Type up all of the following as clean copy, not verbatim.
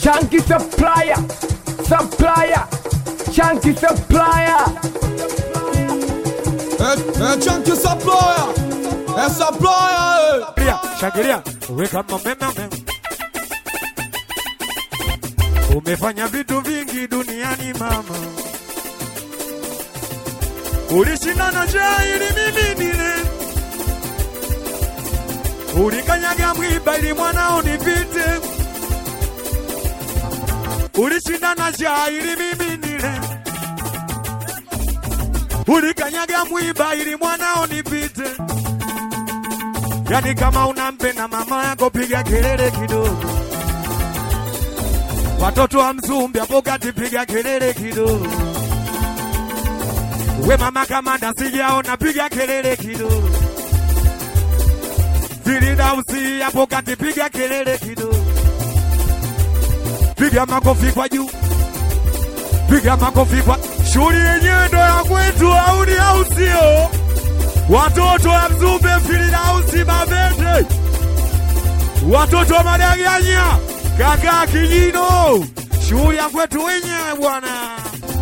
Chunky supplier, Chunky supplier. Chunky supplier, supplier. Shangilia, weka mameme. Umefanya vitu vingi duniani mama. Ulishindana njaa ili mimi nile. Ulikanyaga mwiba ili mwanao nipite. Ulishindana njaa ili mimi nile. Ulikanyaga mwiba ili mwanao nipite. Yani kama unampenda mama yako piga kelele kidogo. Watoto wa Mzumbe hapo kati piga kelele kidogo. We mama Kamanda sijaona piga kelele kidogo. Filidausi hapo kati piga kelele kidogo. Piga makofi kwa juu. Piga makofi kwa shughuli yenyewe ndo ya kwetu au ni au sio? Watoto wa Mzumbe Filidausi Mabete. Watoto wa Madaganya Kaka Kijino. Shughuli ya kwetu wenyewe bwana.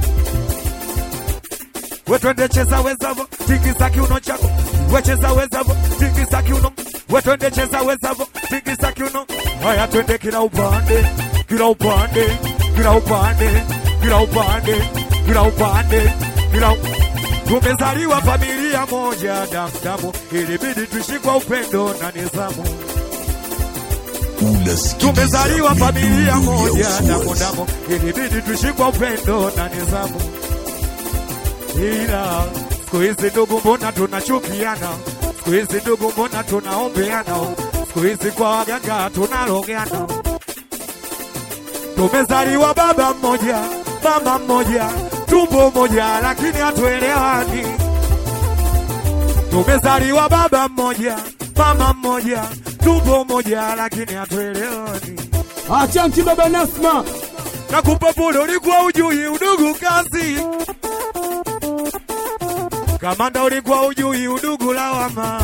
We twende cheza wezavo, tikisa kiuno chako. We cheza wezavo, tikisa kiuno. We twende cheza wezavo, tikisa kiuno. Haya twende kila upande, kila upande, kila upande, kila upande, kila upande, kila Tumezaliwa familia moja damu, ilibidi tuishi kwa upendo na nidhamu. Tumezaliwa familia moja damu, ilibidi tuishi kwa upendo na nidhamu. Ila siku hizi ndugu mbona tunachukiana? Siku hizi ndugu mbona tunaombeana? Siku hizi kwa waganga tunalogeana. Tumezaliwa baba mmoja, mama mmoja, tumbo moja lakini hatuelewani. Tumezaliwa baba mmoja, mama mmoja, tumbo moja lakini hatuelewani. Chunky baba Nasma. Nakupa pole ulikuwa ujui udugu kazi. Kamanda ulikuwa ujui udugu lawama.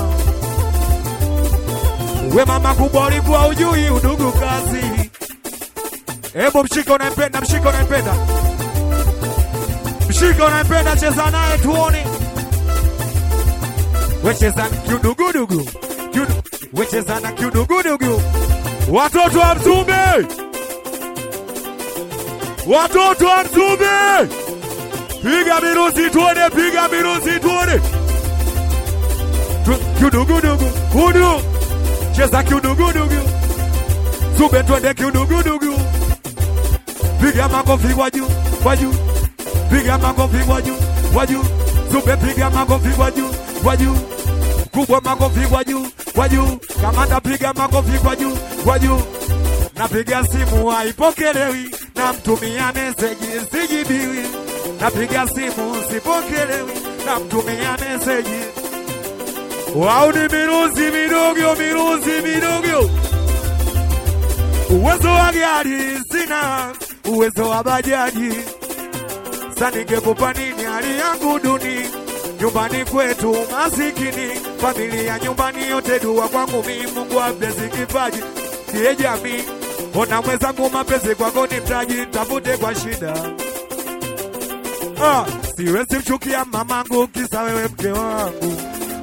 We mama kubwa ulikuwa ujui udugu kazi. Hebu mshika unampenda, mshika unampenda. Mshika unampenda cheza naye tuone. We cheza kiudugudugu. We cheza na kiudugudugu. Watoto wa Mzumbe. Watoto wa Mzumbe. Piga miruzi tuone, piga miruzi tuone. Kiudugudugu, kudu. Cheza kiudugudugu. Zumbe tuende kiudugudugu. Piga makofi kwa juu, kwa juu. Piga makofi kwa juu, kwa juu. Zumbe piga makofi kwa juu, kwa juu. Kubwa makofi kwa juu, kwa juu. Kamanda piga makofi kwa juu, kwa juu. Napiga simu haipokelewi, namtumia message sijibiwi. Napiga simu sipokelewi, namtumia message. Wao ni miruzi midogo, miruzi midogo. Uwezo wa gari sina, uwezo wa bajaji. Sasa ningekupa nini hali yangu duni? Nyumbani kwetu masikini, familia nyumbani yote dua kwangu mimi. Mungu abless kipaji tie jamii. Ona mwenzangu mapenzi kwako ni mtaji, tafute kwa shida. Siwezi mchukia mamangu kisa wewe mke wangu.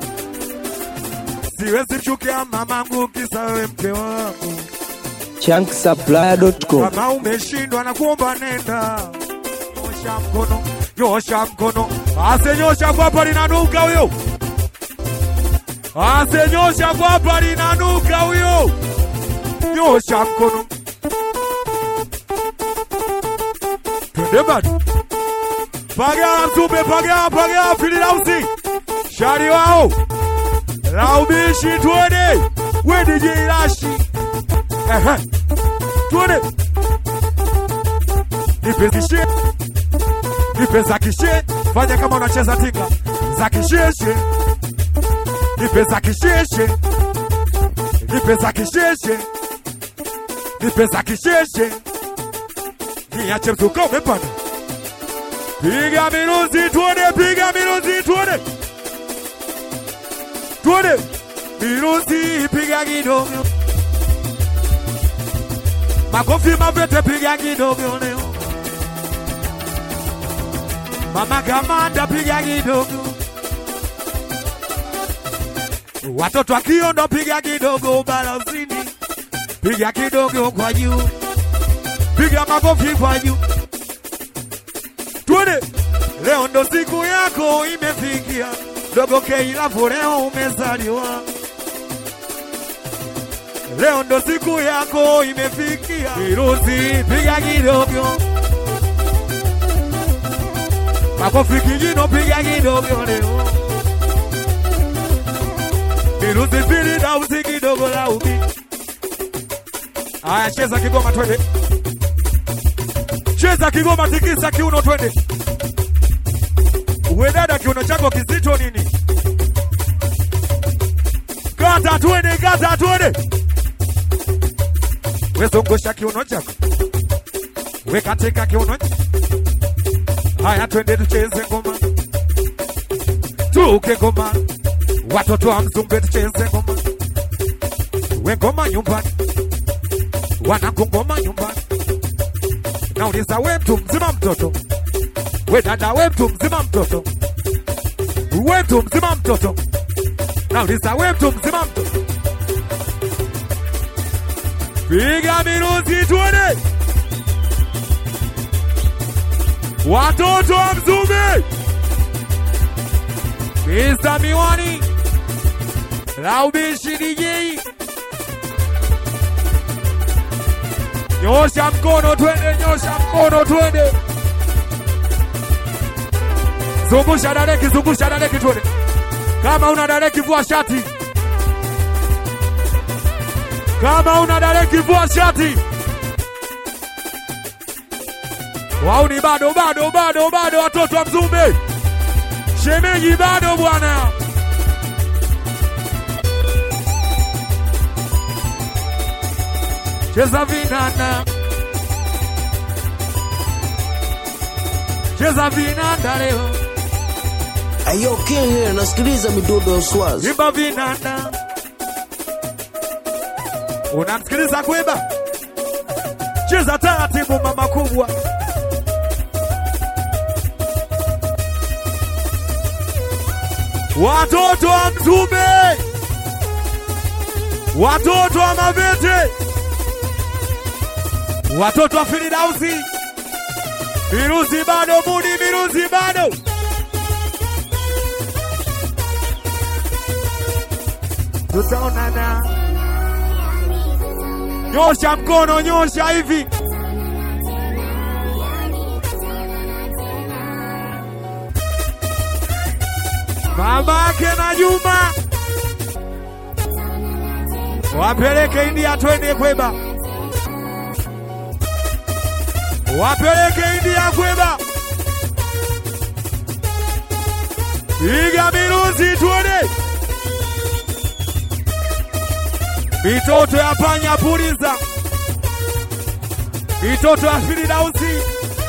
Siwezi mchukia mamangu kisa wewe mke wangu. ChunkySupplier.com. Kama umeshindwa na kuomba nenda. Nyosha mkono, nyosha mkono. Asenyosha kwa hapa linanuka huyo. Asenyosha kwa hapa linanuka huyo. Nyosha mkono. Twende bado. Paga Mzumbe, paga Filidausi. Shari wao. Laubishi tuone. We DJ Rashi. Tuone. Nipezishe. Nipeza kishe. Fanya kama unacheza tinga. Za kisheshe. Nipeza kisheshe. Nipeza kisheshe. Nipeza kisheshe. Niache mtuka umepanda. Piga miruzi tuone, piga miruzi tuone. Tuone. Miruzi piga kidogo. Makofi mapete piga kidogo leo. Mama Kamanda piga kidogo. Watoto wa Kiondo piga kidogo balazini. Piga kidogo kwa juu. Piga makofi kwa juu. Tuone. Leo ndo siku yako imefikia. Dogo Keilafu leo umezaliwa. Leo ndo siku yako imefikia. Virusi piga kidogo. Makofi Kijino piga kidogo leo. Virusi vili na usi kidogo la ubi. Aya cheza kigoma twende. Cheza kigoma tikisa kiuno twende. Uwe dada kiuno chako kizito nini? Kata twende, kata twende. Wezongosha kiuno chako. Weka teka kiuno chako. Haya twende tucheze ngoma. Tuke ngoma. Watoto wa Mzumbe tucheze ngoma. We ngoma nyumbani. Wanangu ngoma nyumbani. Nauliza we mtu mzima mtoto. We dada we mtu mzima mtoto. We mtu mzima mtoto. Nauliza we mtu mzima mtoto. Piga miruzi tuone. Watoto wa Mzumbe. Mr. Miwani. Laubishi DJ. Nyosha mkono twende, nyosha mkono twende. Zungusha dadeki twende. Kama una dadeki vua shati. Kama una dadeki vua shati. Wauni bado watoto wa Mzumbe. Shemeji bado bwana. Cheza vinanda. Cheza vinanda leo. Ayo King nasikiliza midudo ya Uswazi. Imba vinanda. Unamsikiliza Kweba? Cheza taratibu mama kubwa. Watoto wa Mzumbe. Watoto wa Mavete. Watoto wa Firidausi. Virusi bado mudi, virusi bado. Tutaonana. Nyosha mkono, nyosha hivi. Babake na Juma. Wapeleke India twende Kweba. Wapeleke India Kweba. Piga miruzi tuone. Mitoto ya panya puliza. Mitoto ya Firidausi.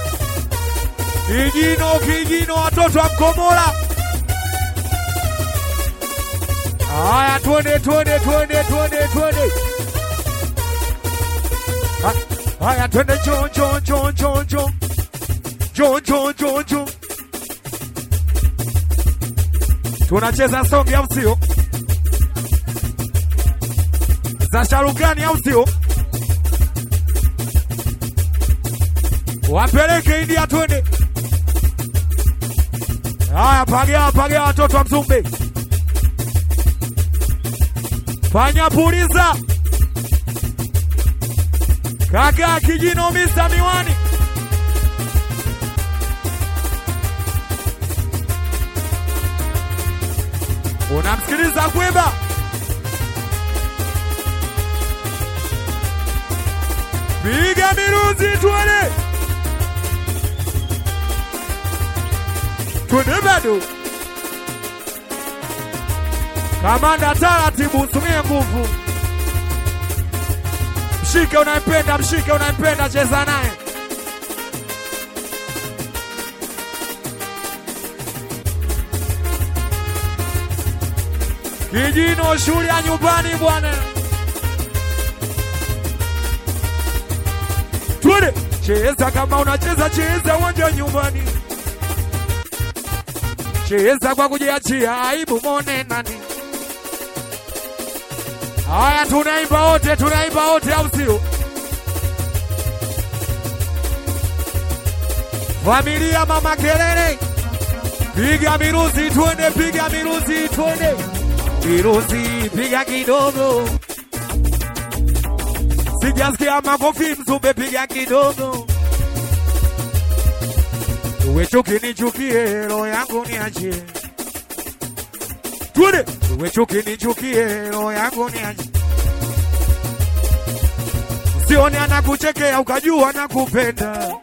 Kijino watoto wa Mkomola. Haya twende. Haya twende jo. Tunacheza songi au sio? Za Sharukani au sio? Wapeleke India twende. Haya pagea watoto wa Mzumbe. Fanya puliza. Kaka Kijino Mr. Miwani. Unamsikiliza Kweba? Piga miruzi tuone. Twende bado. Kamanda taratibu, utumie nguvu. Mshike unayempenda, cheza naye. Kijino shule ya nyumbani bwana. Twende. Cheza kama unacheza, cheza uwanja nyumbani. Cheza kwa kujiachia, aibu mone nani. Haya tunaimba wote au sio? Familia mama kelele. Piga miruzi twende, piga miruzi twende. Miruzi piga kidogo. Sijasikia makofi Mzumbe piga kidogo. Uwe chuki nichukie, roho yangu niachie. Twende. Uwe chuki nichukie, roho yangu niachie. Usione anakuchekea ukajua anakupenda.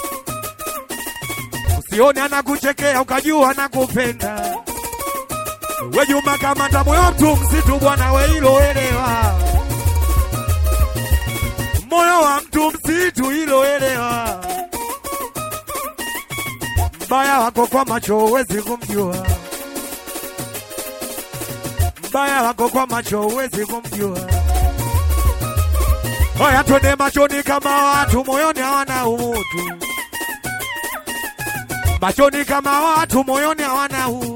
Usione anakuchekea ukajua anakupenda. We Juma kamata moyo mtu msitu bwana we hilo elewa. Moyo wa mtu msitu hilo elewa. Mbaya wako kwa macho huwezi kumjua. Mbaya wako kwa macho huwezi kumjua. Haya twende machoni kama watu moyoni hawana utu. Machoni kama watu moyoni hawana utu.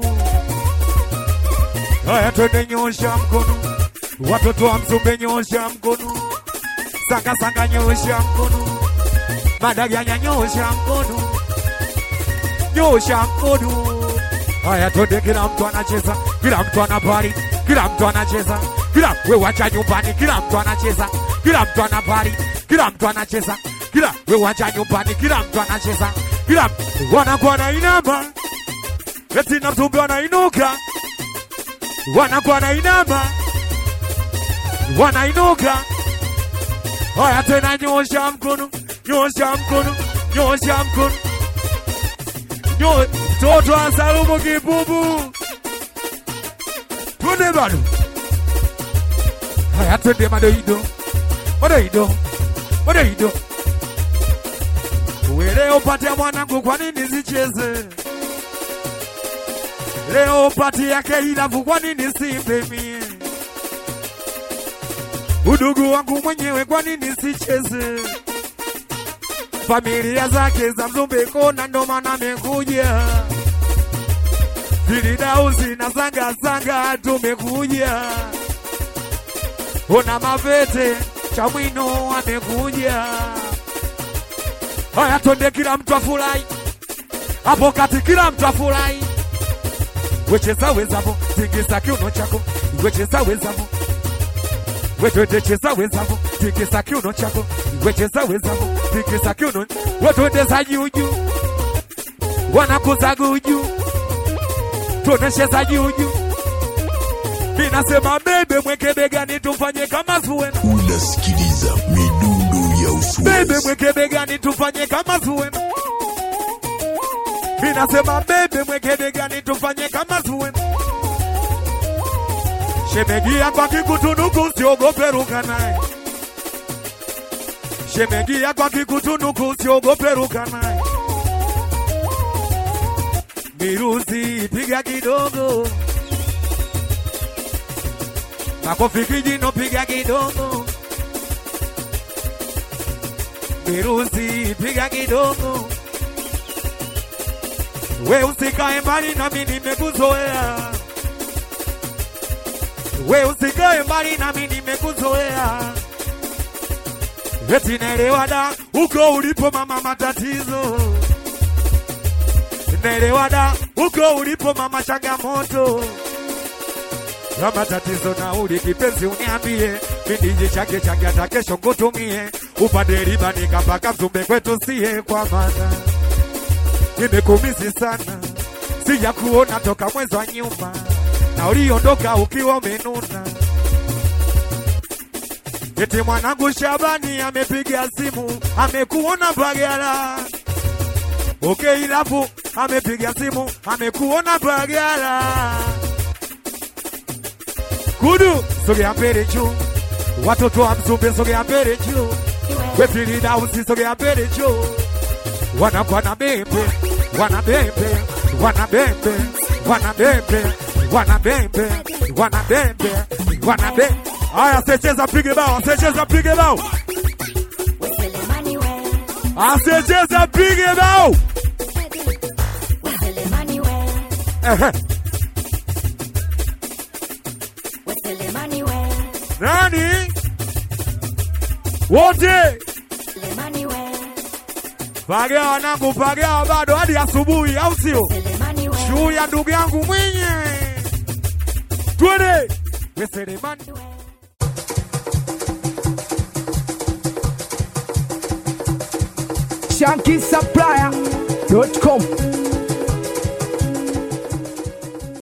Haya twende nyosha mkono. Watoto wa Mzumbe nyosha mkono. Sanga sanga nyosha mkono. Madaganya nyosha mkono. Nyosha mkono. Haya twende kila mtu anacheza, kila mtu anapari, kila mtu anacheza, kila we wacha nyumbani, kila mtu anacheza, kila mtu anapari, kila mtu anacheza, kila we wacha nyumbani, kila mtu anacheza, kila wanakuwa na inama, eti na Mzumbe wanainuka, wanakuwa na inama, wanainuka. Haya tena nyosha mkono, nyosha mkono, nyosha mkono. Toto wa Salumu Kibubu. Twende bado. Haya twende madoido. Madoido. Madoido. Leo pati ya mwanangu kwa nini sicheze? Leo pati yake ilafu kwa nini simbe mie? Udugu wangu mwenyewe kwa nini sicheze? Familia zake za Mzumbe kona ndo maana amekuja. Filidausi na Zanga Zanga tumekuja. Ona Mavete Chamwino amekuja. Haya twende kila mtu afurahi. Hapo kati kila mtu afurahi. Wecheza wezavo, tingisa kiuno chako. Wecheza wezavo. Wetwende cheza wezavo, tingisa kiuno chako. Wecheza wezavo, tingisa kiuno. Wetwende za juju. Wanakuza guju. Tuoneshe za juju. Minasema bebe mweke begani tufanye kama Zuwena. Unasikiliza midundo ya Uswezi. Bebe mweke begani tufanye kama Zuwena. Minasema bebe mweke begani tufanye kama Zuwena. Shemegia kwa kikutunuku siogope ruka naye. Shemegia kwa kikutunuku siogope ruka naye. Miruzi piga kidogo. Makofi kijino piga kidogo. Miruzi piga kidogo. We usikae mbali na mimi nimekuzoea. We usikae mbali na mimi nimekuzoea. Eti naelewa da uko ulipo mama matatizo. Naelewa da uko ulipo mama changamoto. Kama tatizo na uli kipenzi uniambie. Mindiji chake hata kesho kutumie. Upande riba nikapaka Mzumbe kwetu siye kwa maana. Nimekumisi sana. Sija kuona toka mwezi wa nyuma. Na uliondoka ukiwa umenuna. Eti mwanangu Shabani amepiga simu. Amekuona Bagala. Okay ilafu amepiga simu. Amekuona Bagala. Kudu sogea mbele juu. Watoto wa Mzumbe sogea mbele juu. Wepili dausi sogea mbele juu. Wanakuwa na bembe. Wanabembe. Wanabembe. Wanabembe. Wanabembe. Wanabembe. Wanabembe. Haya secheza pige bao. Secheza pige bao. Asiyecheza pige bao. Nani? Wote. Pagea wanangu, pagea bado hadi asubuhi, au sio? Shughuli ya ndugu yangu mwenye. Twende. Weselemani. ShankySupplier.com